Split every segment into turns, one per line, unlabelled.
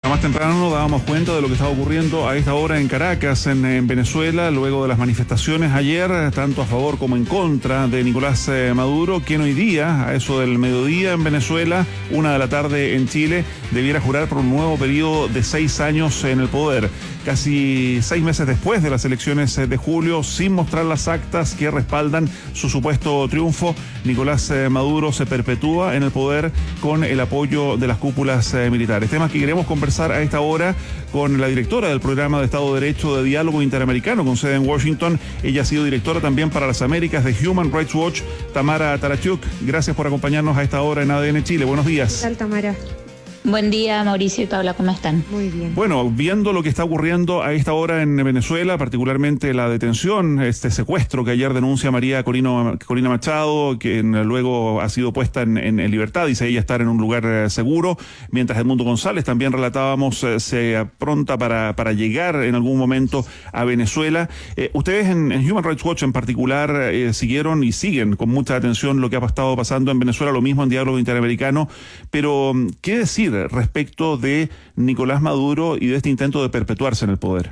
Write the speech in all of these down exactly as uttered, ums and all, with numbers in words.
Más temprano nos dábamos cuenta de lo que estaba ocurriendo a esta hora en Caracas, en, en Venezuela, luego de las manifestaciones ayer, tanto a favor como en contra de Nicolás eh, Maduro, quien hoy día, a eso del mediodía en Venezuela, una de la tarde en Chile, debiera jurar por un nuevo periodo de seis años en el poder. Casi seis meses después de las elecciones de julio, sin mostrar las actas que respaldan su supuesto triunfo, Nicolás eh, Maduro se perpetúa en el poder con el apoyo de las cúpulas eh, militares. Temas que queremos conversar a esta hora con la directora del programa de Estado de Derecho de Diálogo Interamericano con sede en Washington. Ella ha sido directora también para las Américas de Human Rights Watch, Tamara Tarachuk. Gracias por acompañarnos a esta hora en A D N Chile. Buenos días.
¿Qué tal, Tamara?
Buen día, Mauricio y Paula, ¿cómo están?
Muy bien.
Bueno, viendo lo que está ocurriendo a esta hora en Venezuela, particularmente la detención, este secuestro que ayer denuncia María Corina, Corina Machado, que luego ha sido puesta en, en, en libertad, dice ella estar en un lugar eh, seguro, mientras Edmundo González, también relatábamos, eh, se apronta para, para llegar en algún momento a Venezuela. Eh, ustedes en, en Human Rights Watch en particular eh, siguieron y siguen con mucha atención lo que ha estado pasando en Venezuela, lo mismo en Diálogo Interamericano, pero ¿qué decir respecto de Nicolás Maduro y de este intento de perpetuarse en el poder?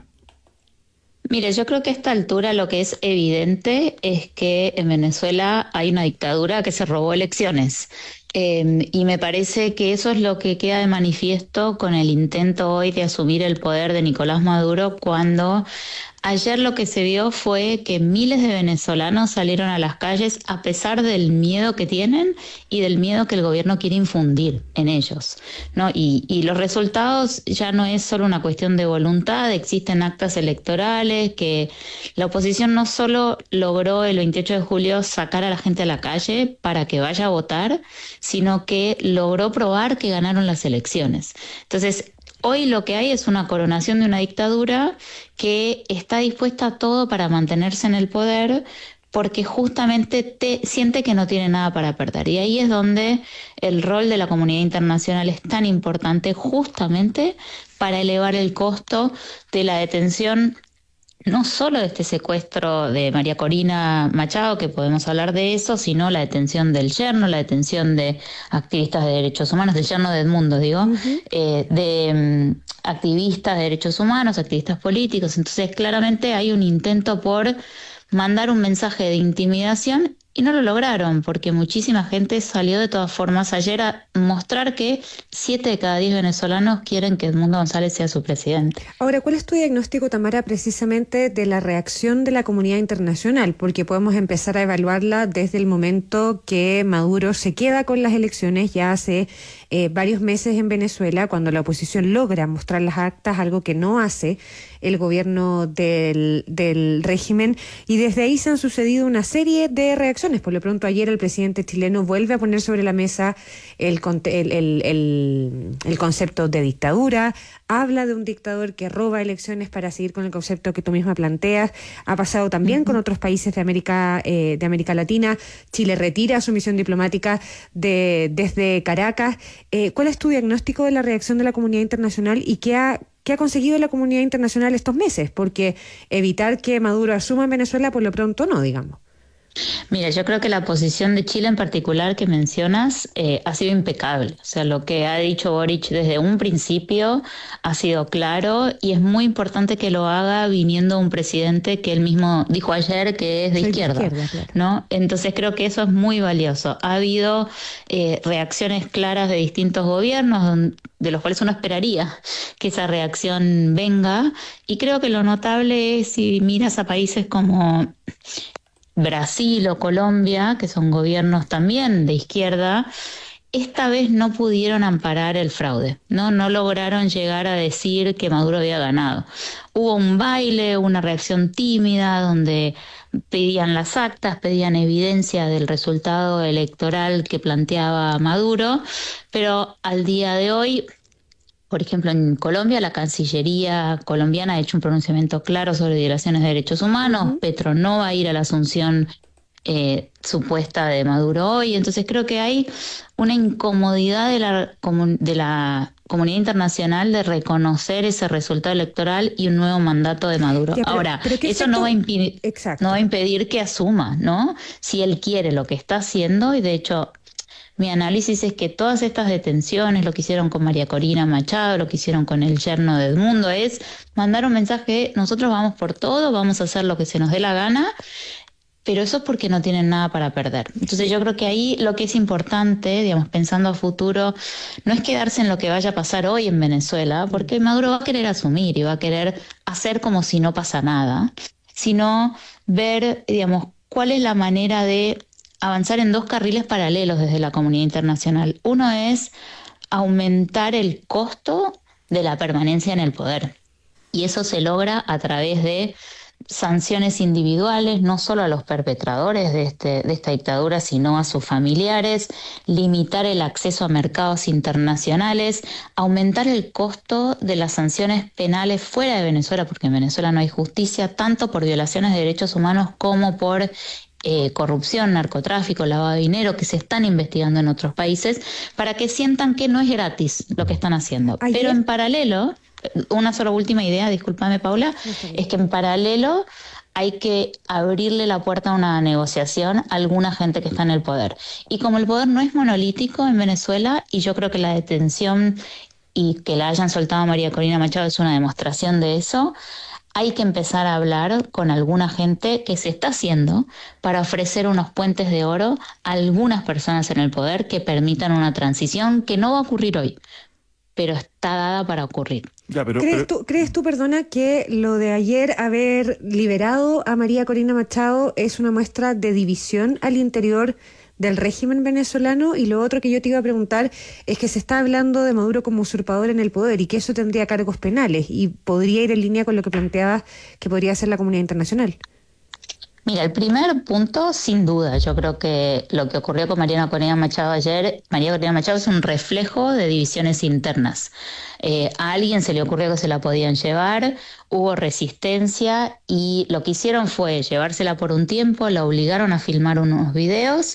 Mire, yo creo que a esta altura lo que es evidente es que en Venezuela hay una dictadura que se robó elecciones. Eh, y me parece que eso es lo que queda de manifiesto con el intento hoy de asumir el poder de Nicolás Maduro, cuando ayer lo que se vio fue que miles de venezolanos salieron a las calles a pesar del miedo que tienen y del miedo que el gobierno quiere infundir en ellos, ¿no? Y, y los resultados ya no es solo una cuestión de voluntad, existen actas electorales que la oposición no solo logró el veintiocho de julio sacar a la gente a la calle para que vaya a votar, sino que logró probar que ganaron las elecciones. Entonces, hoy lo que hay es una coronación de una dictadura que está dispuesta a todo para mantenerse en el poder, porque justamente te, siente que no tiene nada para perder. Y ahí es donde el rol de la comunidad internacional es tan importante, justamente para elevar el costo de la detención, no solo de este secuestro de María Corina Machado, que podemos hablar de eso, sino la detención del yerno, la detención de activistas de derechos humanos, del yerno de Edmundo, digo, uh-huh. eh, de um, activistas de derechos humanos, activistas políticos. Entonces, claramente hay un intento por mandar un mensaje de intimidación y no lo lograron, porque muchísima gente salió de todas formas ayer a mostrar que siete de cada diez venezolanos quieren que Edmundo González sea su presidente.
Ahora, ¿cuál es tu diagnóstico, Tamara, precisamente de la reacción de la comunidad internacional? Porque podemos empezar a evaluarla desde el momento que Maduro se queda con las elecciones ya hace eh, varios meses en Venezuela, cuando la oposición logra mostrar las actas, algo que no hace el gobierno del, del régimen, y desde ahí se han sucedido una serie de reacciones. Por lo pronto, ayer el presidente chileno vuelve a poner sobre la mesa el, el, el, el, el concepto de dictadura, habla de un dictador que roba elecciones para seguir con el concepto que tú misma planteas. Ha pasado también uh-huh. con otros países de América, eh, de América Latina. Chile retira su misión diplomática de, desde Caracas. Eh, ¿Cuál es tu diagnóstico de la reacción de la comunidad internacional y qué ha ¿Qué ha conseguido la comunidad internacional estos meses? Porque evitar que Maduro asuma en Venezuela, por lo pronto no, digamos.
Mira, yo creo que la posición de Chile en particular que mencionas eh, ha sido impecable. O sea, lo que ha dicho Boric desde un principio ha sido claro, y es muy importante que lo haga viniendo un presidente que él mismo dijo ayer que es de
Soy
izquierda,
de izquierda, claro.
¿no? Entonces creo que eso es muy valioso. Ha habido eh, reacciones claras de distintos gobiernos, de los cuales uno esperaría que esa reacción venga, y creo que lo notable es, si miras a países como Brasil o Colombia, que son gobiernos también de izquierda, esta vez no pudieron amparar el fraude, ¿no? No lograron llegar a decir que Maduro había ganado. Hubo un baile, una reacción tímida, donde pedían las actas, pedían evidencia del resultado electoral que planteaba Maduro, pero al día de hoy, por ejemplo, en Colombia, la Cancillería colombiana ha hecho un pronunciamiento claro sobre violaciones de derechos humanos. Uh-huh. Petro no va a ir a la asunción eh, supuesta de Maduro hoy. Entonces creo que hay una incomodidad de la, de la comunidad internacional de reconocer ese resultado electoral y un nuevo mandato de Maduro.
Ya, pero,
Ahora,
pero
eso
exacto,
no va, a impedir,
exacto.
no va a impedir que asuma, ¿no? Si él quiere lo que está haciendo, y de hecho mi análisis es que todas estas detenciones, lo que hicieron con María Corina Machado, lo que hicieron con el yerno de Edmundo, es mandar un mensaje: nosotros vamos por todo, vamos a hacer lo que se nos dé la gana, pero eso es porque no tienen nada para perder. Entonces yo creo que ahí lo que es importante, digamos, pensando a futuro, no es quedarse en lo que vaya a pasar hoy en Venezuela, porque Maduro va a querer asumir y va a querer hacer como si no pasa nada, sino ver, digamos, cuál es la manera de avanzar en dos carriles paralelos desde la comunidad internacional. Uno es aumentar el costo de la permanencia en el poder, y eso se logra a través de sanciones individuales, no solo a los perpetradores de, este, de esta dictadura, sino a sus familiares, limitar el acceso a mercados internacionales, aumentar el costo de las sanciones penales fuera de Venezuela, porque en Venezuela no hay justicia, tanto por violaciones de derechos humanos como por eh, corrupción, narcotráfico, lavado de dinero, que se están investigando en otros países, para que sientan que no es gratis lo que están haciendo. Ayer... Pero en paralelo... Una sola última idea, discúlpame Paula, okay. Es que en paralelo hay que abrirle la puerta a una negociación a alguna gente que está en el poder. Y como el poder no es monolítico en Venezuela, y yo creo que la detención y que la hayan soltado a María Corina Machado es una demostración de eso, hay que empezar a hablar con alguna gente que se está haciendo para ofrecer unos puentes de oro a algunas personas en el poder que permitan una transición que no va a ocurrir hoy, pero está dada para ocurrir.
Ya, pero, ¿Crees, pero... Tú, ¿Crees tú, perdona, que lo de ayer haber liberado a María Corina Machado es una muestra de división al interior del régimen venezolano? Y lo otro que yo te iba a preguntar es que se está hablando de Maduro como usurpador en el poder y que eso tendría cargos penales y podría ir en línea con lo que planteabas que podría ser la comunidad internacional.
Mira, el primer punto, sin duda, yo creo que lo que ocurrió con María Corina Machado ayer, María Corina Machado es un reflejo de divisiones internas. Eh, a alguien se le ocurrió que se la podían llevar, hubo resistencia y lo que hicieron fue llevársela por un tiempo, la obligaron a filmar unos videos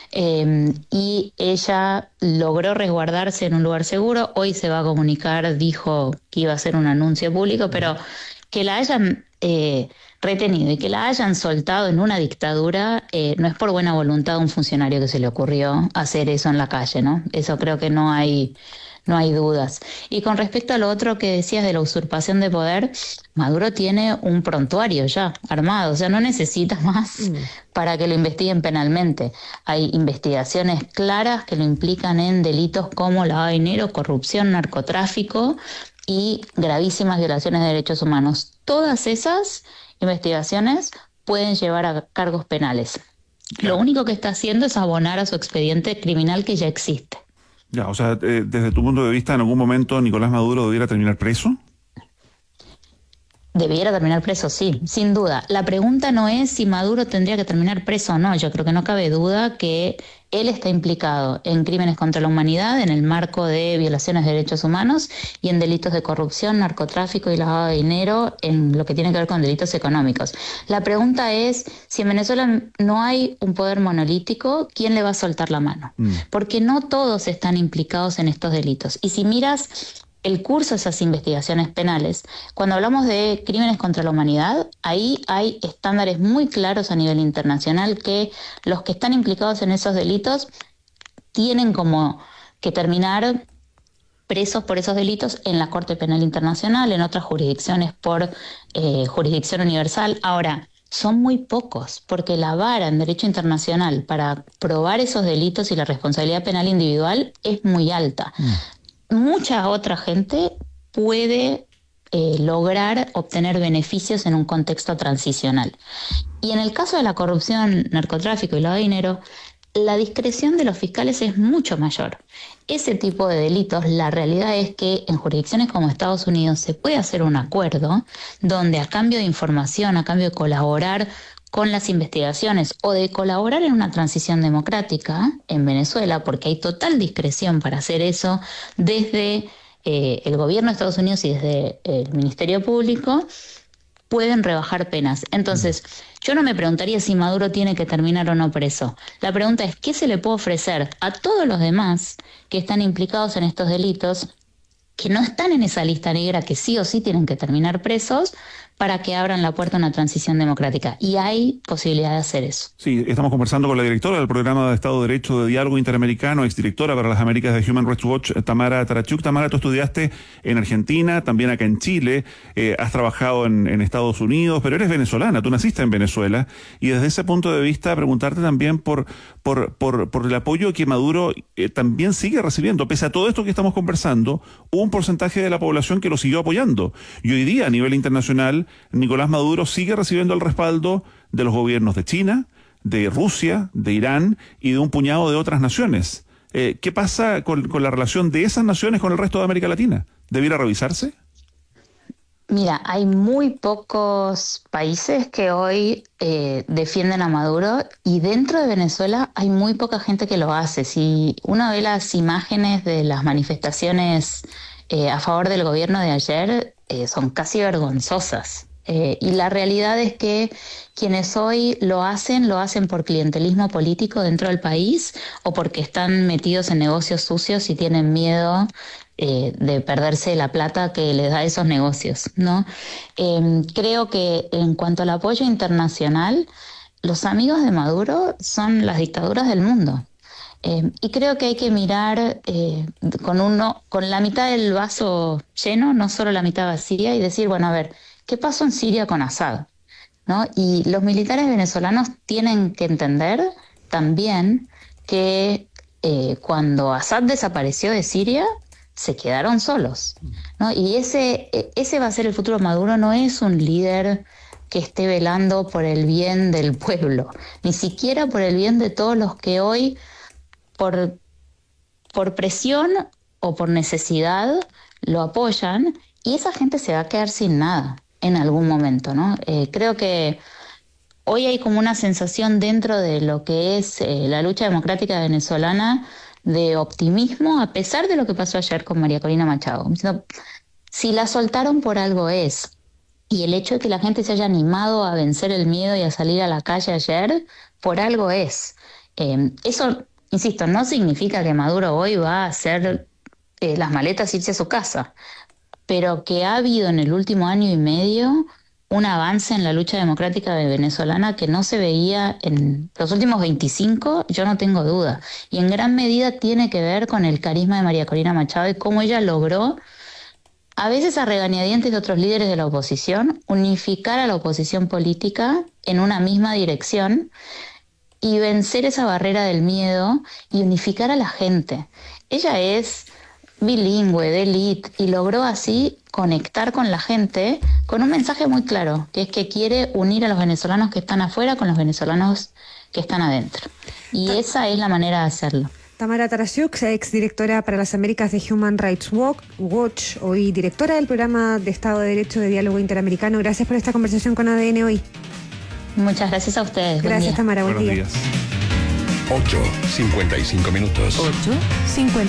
eh, y ella logró resguardarse en un lugar seguro. Hoy se va a comunicar, dijo que iba a hacer un anuncio público, pero que la hayan... Eh, retenido y que la hayan soltado en una dictadura, eh, no es por buena voluntad de un funcionario que se le ocurrió hacer eso en la calle, ¿no? Eso creo que no hay, no hay dudas. Y con respecto a lo otro que decías de la usurpación de poder, Maduro tiene un prontuario ya armado, o sea, no necesita más mm. para que lo investiguen penalmente. Hay investigaciones claras que lo implican en delitos como lavado de dinero, corrupción, narcotráfico y gravísimas violaciones de derechos humanos. Todas esas investigaciones pueden llevar a cargos penales. Claro. Lo único que está haciendo es abonar a su expediente criminal que ya existe.
Ya, o sea, eh, desde tu punto de vista, ¿en algún momento Nicolás Maduro debiera terminar preso?
Debiera terminar preso, sí, sin duda. La pregunta no es si Maduro tendría que terminar preso o no. Yo creo que no cabe duda que él está implicado en crímenes contra la humanidad en el marco de violaciones de derechos humanos y en delitos de corrupción, narcotráfico y lavado de dinero en lo que tiene que ver con delitos económicos. La pregunta es si en Venezuela no hay un poder monolítico, ¿quién le va a soltar la mano? Mm. Porque no todos están implicados en estos delitos. Y si miras el curso de esas investigaciones penales, cuando hablamos de crímenes contra la humanidad, ahí hay estándares muy claros a nivel internacional que los que están implicados en esos delitos tienen como que terminar presos por esos delitos en la Corte Penal Internacional, en otras jurisdicciones por eh, jurisdicción universal. Ahora, son muy pocos, porque la vara en derecho internacional para probar esos delitos y la responsabilidad penal individual es muy alta. Mm. Mucha otra gente puede eh, lograr obtener beneficios en un contexto transicional. Y en el caso de la corrupción, narcotráfico y lavado de dinero, la discreción de los fiscales es mucho mayor. Ese tipo de delitos, la realidad es que en jurisdicciones como Estados Unidos se puede hacer un acuerdo donde a cambio de información, a cambio de colaborar con las investigaciones o de colaborar en una transición democrática en Venezuela, porque hay total discreción para hacer eso desde eh, el gobierno de Estados Unidos y desde el Ministerio Público, pueden rebajar penas. Entonces, yo no me preguntaría si Maduro tiene que terminar o no preso. La pregunta es, ¿qué se le puede ofrecer a todos los demás que están implicados en estos delitos, que no están en esa lista negra, que sí o sí tienen que terminar presos, para que abran la puerta a una transición democrática. Y hay posibilidad de hacer eso.
Sí, estamos conversando con la directora del programa de Estado de Derecho de Diálogo Interamericano, exdirectora para las Américas de Human Rights Watch, Tamara Tarachuk. Tamara, tú estudiaste en Argentina, también acá en Chile, eh, has trabajado en, en Estados Unidos, pero eres venezolana, tú naciste en Venezuela, y desde ese punto de vista preguntarte también por, por, por, por el apoyo que Maduro eh, también sigue recibiendo. Pese a todo esto que estamos conversando, hubo un porcentaje de la población que lo siguió apoyando. Y hoy día, a nivel internacional, Nicolás Maduro sigue recibiendo el respaldo de los gobiernos de China, de Rusia, de Irán y de un puñado de otras naciones. Eh, ¿Qué pasa con, con la relación de esas naciones con el resto de América Latina? ¿Debiera revisarse?
Mira, hay muy pocos países que hoy eh, defienden a Maduro, y dentro de Venezuela hay muy poca gente que lo hace. Si uno ve las imágenes de las manifestaciones eh, a favor del gobierno de ayer, eh, son casi vergonzosas. Eh, y la realidad es que quienes hoy lo hacen, lo hacen por clientelismo político dentro del país o porque están metidos en negocios sucios y tienen miedo eh, de perderse la plata que les da esos negocios, ¿no? Eh, creo que en cuanto al apoyo internacional, los amigos de Maduro son las dictaduras del mundo. Eh, y creo que hay que mirar eh, con, uno, con la mitad del vaso lleno, no solo la mitad vacía, y decir, bueno, a ver, ¿qué pasó en Siria con Assad? ¿No? Y los militares venezolanos tienen que entender también que eh, cuando Assad desapareció de Siria, se quedaron solos, ¿no? Y ese, ese va a ser el futuro. Maduro no es un líder que esté velando por el bien del pueblo, ni siquiera por el bien de todos los que hoy, por, por presión o por necesidad, lo apoyan, y esa gente se va a quedar sin nada en algún momento, ¿no? Eh, creo que hoy hay como una sensación dentro de lo que es eh, la lucha democrática venezolana de optimismo, a pesar de lo que pasó ayer con María Corina Machado. Si la soltaron, por algo es. Y el hecho de que la gente se haya animado a vencer el miedo y a salir a la calle ayer, por algo es. Eh, eso, insisto, no significa que Maduro hoy va a hacer eh, las maletas e irse a su casa, pero que ha habido en el último año y medio un avance en la lucha democrática venezolana que no se veía en los últimos veinticinco, yo no tengo duda. Y en gran medida tiene que ver con el carisma de María Corina Machado y cómo ella logró, a veces a regañadientes de otros líderes de la oposición, unificar a la oposición política en una misma dirección y vencer esa barrera del miedo y unificar a la gente. Ella es bilingüe, de élite, y logró así conectar con la gente con un mensaje muy claro, que es que quiere unir a los venezolanos que están afuera con los venezolanos que están adentro. Y Ta- esa es la manera de hacerlo.
Tamara Tarachuk, exdirectora para las Américas de Human Rights Watch, hoy directora del programa de Estado de Derecho de Diálogo Interamericano. Gracias por esta conversación con A D N hoy.
Muchas gracias a ustedes.
Gracias, Tamara. Buen día.
Buenos días.
ocho cincuenta y cinco minutos.
ocho cincuenta